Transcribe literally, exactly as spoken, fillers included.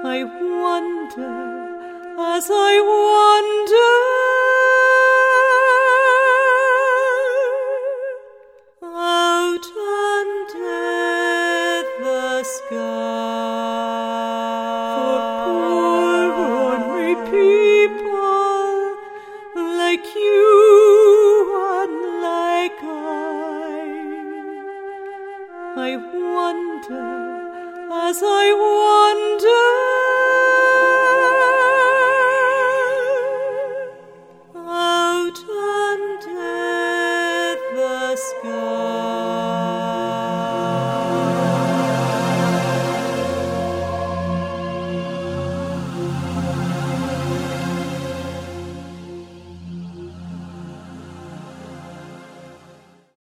I wonder as I wonder out under the sky. For poor ordinary people like you and like I, I wonder as I wonder